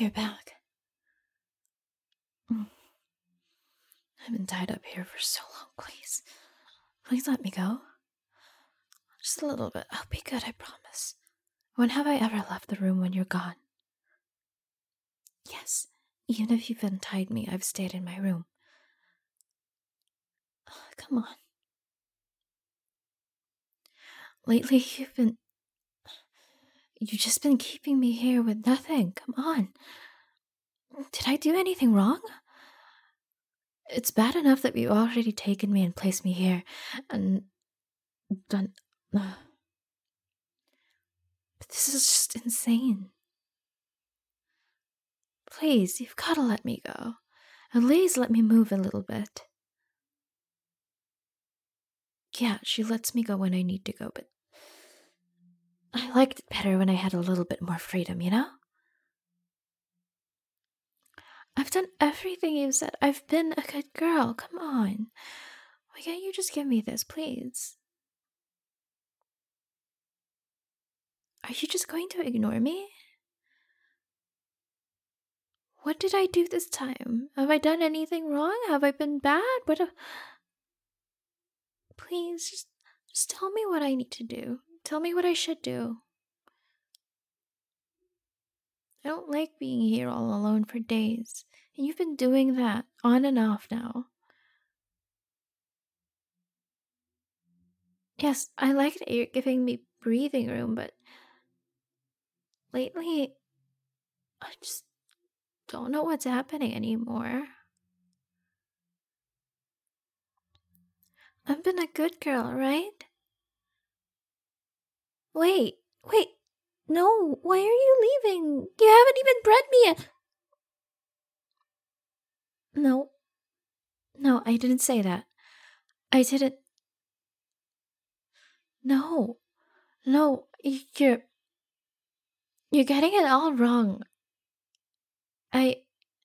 you're back. Mm, I've been tied up here for so long, please. Please let me go. Just a little bit. I'll be good, I promise. When have I ever left the room when you're gone? Yes, even if you've untied me, I've stayed in my room. Come on. Lately, you've just been keeping me here with nothing. Come on. Did I do anything wrong? It's bad enough that you've already taken me and placed me here, and done. But this is just insane. Please, you've gotta let me go. At least let me move a little bit. Yeah, she lets me go when I need to go, but I liked it better when I had a little bit more freedom, you know? I've done everything you said. I've been a good girl. Come on. Why can't you just give me this, please? Are you just going to ignore me? What did I do this time? Have I done anything wrong? Have I been bad? Please, just tell me what I need to do. Tell me what I should do. I don't like being here all alone for days. And you've been doing that on and off now. Yes, I like that you're giving me breathing room, but lately, I just don't know what's happening anymore. I've been a good girl, right? Wait, no, why are you leaving? You haven't even bred me yet. No, no, I didn't say that. I didn't. No, no, you're getting it all wrong. I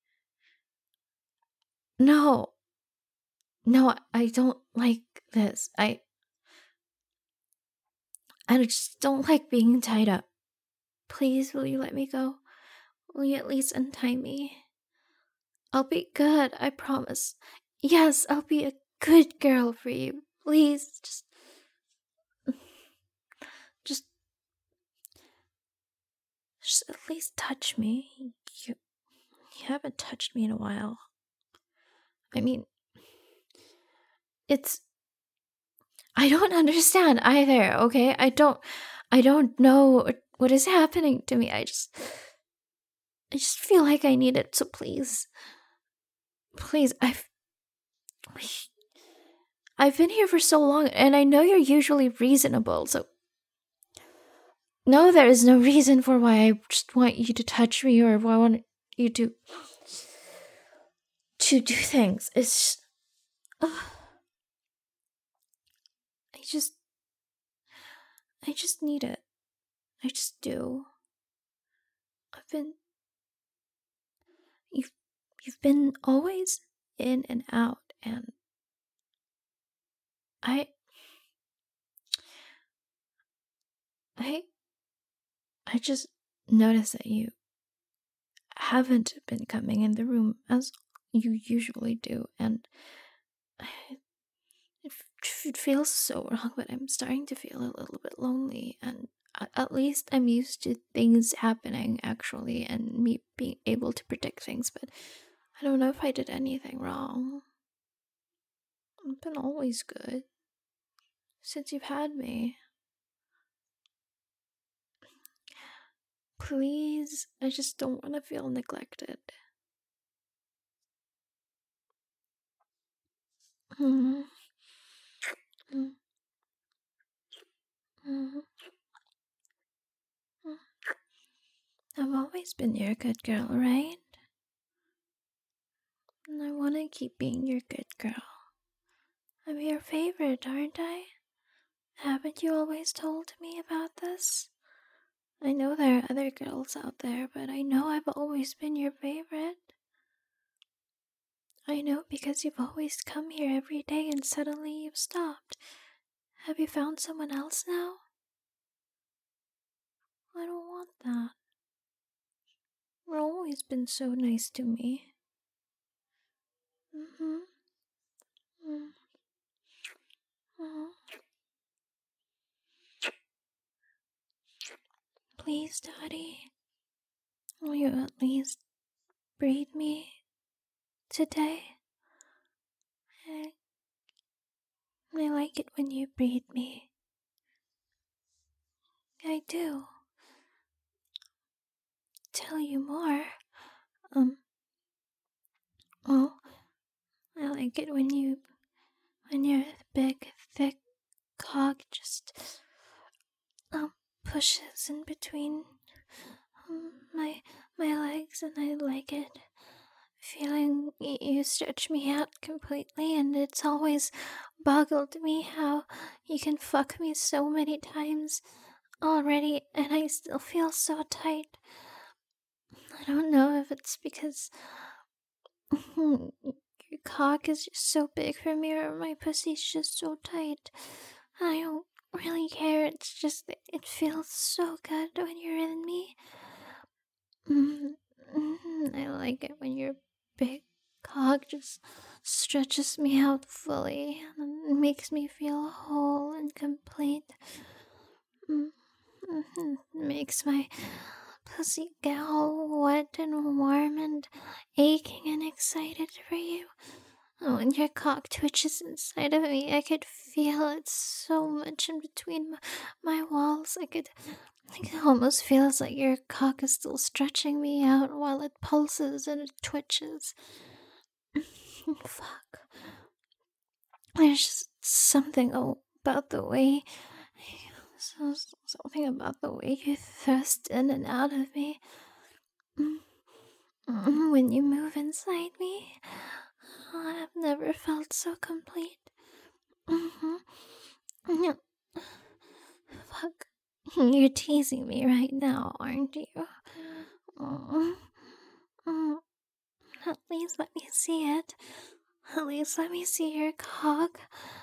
no, no, I don't like this. I just don't like being tied up. Please, will you let me go? Will you at least untie me? I'll be good, I promise. Yes, I'll be a good girl for you. Please, just, just at least touch me. You haven't touched me in a while. I mean, it's. I don't understand either, okay? I don't know what is happening to me. I just feel like I need it, so please. Please, I've been here for so long, and I know you're usually reasonable, so no, there is no reason for why I just want you to touch me or why I want you to do things. It's I just I just need it. I just do. I've been you've you've been always in and out, and I I I just noticed that you haven't been coming in the room as you usually do, and I- it feels so wrong, but I'm starting to feel a little bit lonely, and at least I'm used to things happening actually and me being able to predict things, but I don't know if I did anything wrong. I've been always good since you've had me. Please, I just don't want to feel neglected. Mm, mm, mm, mm. I've always been your good girl, right? And I want to keep being your good girl. I'm your favorite, aren't I? Haven't you always told me about this? I know there are other girls out there, but I know I've always been your favorite. I know because you've always come here every day and suddenly you've stopped. Have you found someone else now? I don't want that. You've always been so nice to me. Mm-hmm. Mm-hmm. Please, Daddy, will you at least breathe me today? I, I like it when you breathe me. I do. Tell you more. Um, well, I like it when your big, thick cock just, pushes in between my legs, and I like it. Feeling you stretch me out completely, and it's always boggled me how you can fuck me so many times already, and I still feel so tight. I don't know if it's because your cock is just so big for me, or my pussy's just so tight. I don't really care. It's just that it feels so good when you're in me. I like it when your big cock just stretches me out fully and makes me feel whole and complete. Makes my pussy get all wet and warm and aching and excited for you. When your cock twitches inside of me, I could feel it so much in between my walls. It almost feels like your cock is still stretching me out while it pulses and it twitches. Fuck. There's just something about the way. Something about the way you thrust in and out of me. When you move inside me, I've never felt so complete. Fuck. You're teasing me right now, aren't you? Mm, mm. At least let me see it. At least let me see your cock.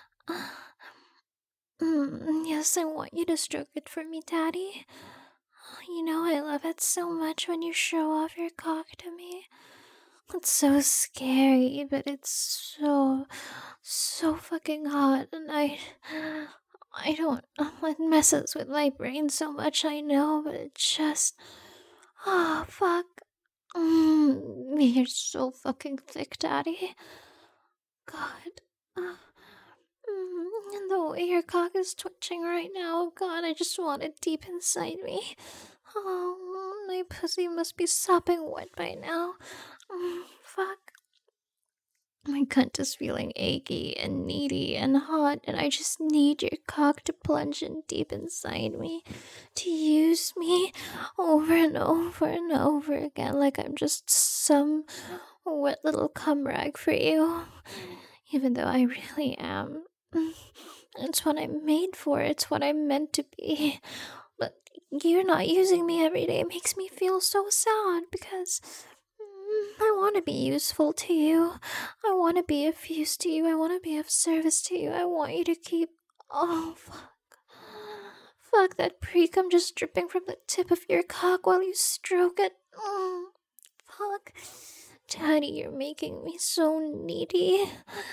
Yes, I want you to stroke it for me, Daddy. You know I love it so much when you show off your cock to me. It's so scary, but it's so fucking hot, and I don't, it messes with my brain so much, I know, but it just, fuck. You're so fucking thick, Daddy. God. Uh, and the way your cock is twitching right now, God, I just want it deep inside me. Oh, my pussy must be sopping wet by now. Fuck. My cunt is feeling achy and needy and hot, and I just need your cock to plunge in deep inside me, to use me over and over and over again like I'm just some wet little cum rag for you, even though I really am. It's what I'm made for, it's what I'm meant to be. But you're not using me every day. It makes me feel so sad because I want to be useful to you. I want to be of use to you. I want to be of service to you. I want you to keep. Oh, fuck. Fuck, that pre-cum just dripping from the tip of your cock while you stroke it. Fuck. Daddy, you're making me so needy.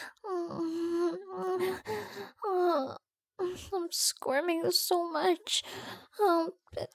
Oh, I'm squirming so much. But,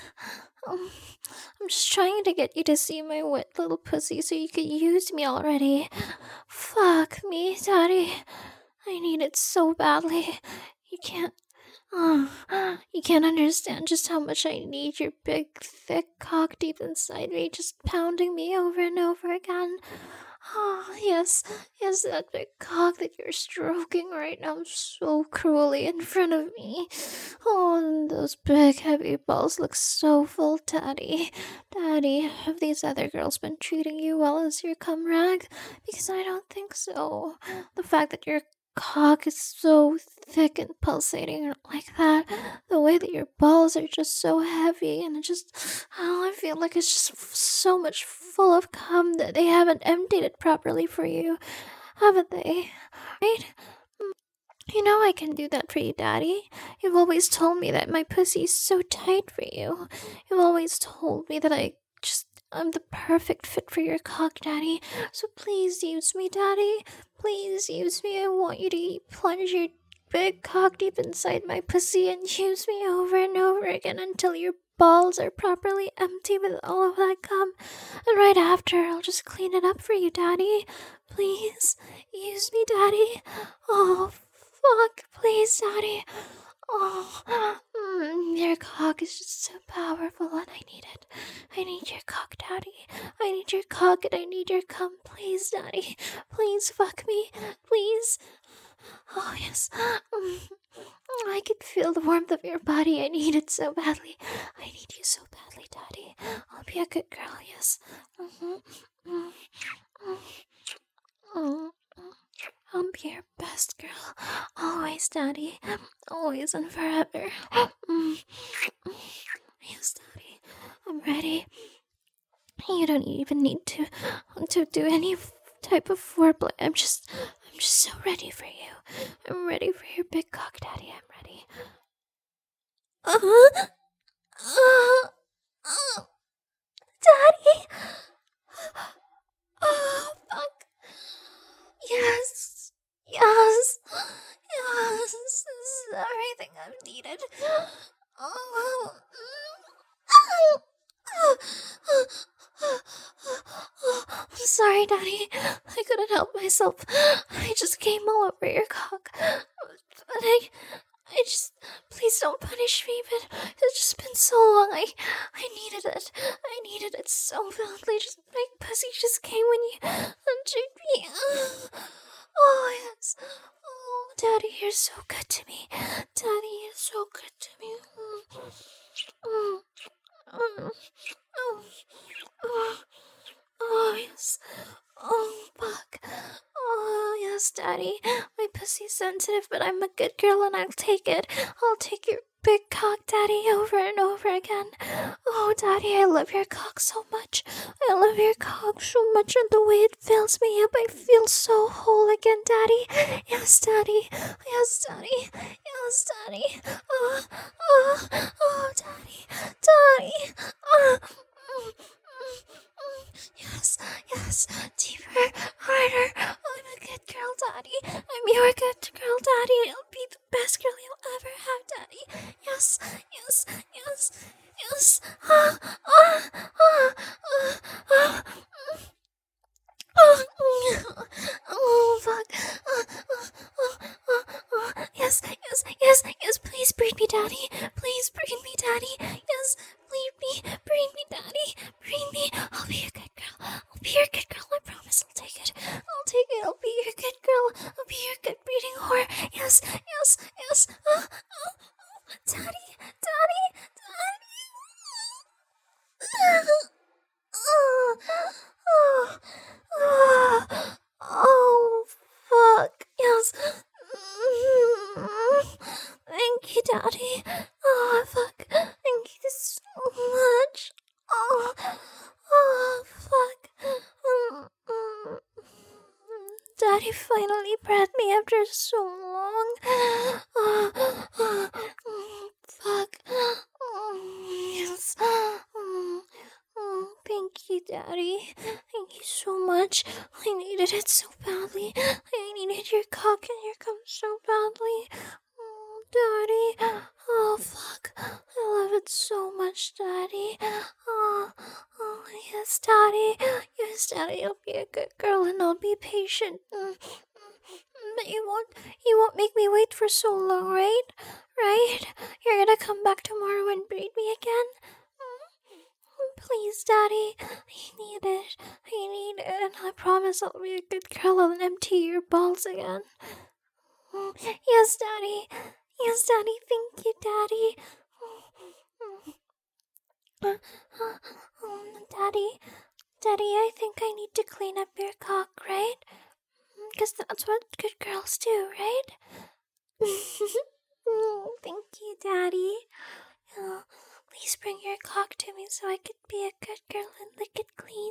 I'm just trying to get you to see my wet little pussy so you could use me already. Fuck me, Daddy. I need it so badly. You can't. You can't understand just how much I need your big, thick cock deep inside me, just pounding me over and over again. Oh, yes, that big cock that you're stroking right now so cruelly in front of me. Oh, and those big, heavy balls look so full, Daddy. Daddy, have these other girls been treating you well as your cum rag? Because I don't think so. The fact that your cock is so thick and pulsating like that, the way that your balls are just so heavy, and I feel like it's just so much full of cum that they haven't emptied it properly for you, haven't they? Right? You know I can do that for you, Daddy. You've always told me that my pussy's so tight for you. You've always told me that I'm the perfect fit for your cock, Daddy. So please use me, Daddy. Please use me. I want you to plunge your big cock deep inside my pussy and use me over and over again until your balls are properly empty with all of that cum. And right after, I'll just clean it up for you, Daddy. Please use me, Daddy. Oh, fuck. Please, Daddy. Oh, your cock is just so powerful and I need it. I need your cock, Daddy. I need your cock and I need your cum. Please, Daddy. Please fuck me. Please. Oh, yes. I can feel the warmth of your body. I need it so badly. I need you so badly, Daddy. I'll be a good girl, yes. I'll be your best girl. Always, Daddy. Always and forever. Yes, Daddy. I'm ready. You don't even need to do any type of foreplay. I'm just so ready for you. I'm ready for your big cock, Daddy. I'm ready. Daddy. Oh, fuck. Yes. Yes. Yes. This is everything I've needed. Oh. I'm sorry, Daddy. I couldn't help myself. I just came all over your cock. But I just, please don't punish me, but it's just been so long. I needed it. I needed it so badly. Just, my pussy just came when you unchained me. Oh, yes. Oh, Daddy, you're so good to me. Daddy, you're so good to me. Oh, yes. Oh, fuck. Oh, yes, Daddy. My pussy's sensitive, but I'm a good girl and I'll take it. I'll take your big cock, Daddy, over and over again. Oh, Daddy, I love your cock so much. I love your cock so much, and the way it fills me up, I feel so whole again, Daddy. Yes, Daddy. Yes, Daddy. Yes, Daddy. Daddy. Daddy. Yes, yes, deeper, harder. I'm a good girl, Daddy. I'm your good girl, Daddy. I'll be the best girl you'll ever have, Daddy. Yes, yes, yes, yes. Oh, fuck. Yes, yes, yes, yes. Please breed me, Daddy. Please breed me, Daddy. Yes, breed me, Daddy. Breed me. I'll be your good girl. I'll be your good girl. I promise I'll take it. I'll take it. I'll be your good girl. I'll be your good breeding whore. Yes, yes, yes. Daddy, Daddy, Daddy. Oh, fuck. Yes. Thank you, Daddy. Oh, fuck. Thank you so much. Fuck. Daddy finally bred me after so long. Fuck. Yes. Thank you, Daddy. Thank you so much. I needed it so badly. I needed your cock and your cum so badly. Daddy. Oh, fuck. I love it so much, Daddy. Yes, Daddy. Yes, Daddy. I'll be a good girl and I'll be patient. But you won't make me wait for so long, right? Right? You're gonna come back tomorrow and breed me again? Please, Daddy. I need it. I need it. And I promise I'll be a good girl and empty your balls again. Yes, Daddy. Yes, Daddy. Thank you, Daddy. Daddy. Daddy, I think I need to clean up your cock, right? Because that's what good girls do, right? Thank you, Daddy. Please bring your cock to me so I could be a good girl and lick it clean.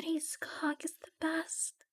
Eddie's cock is the best.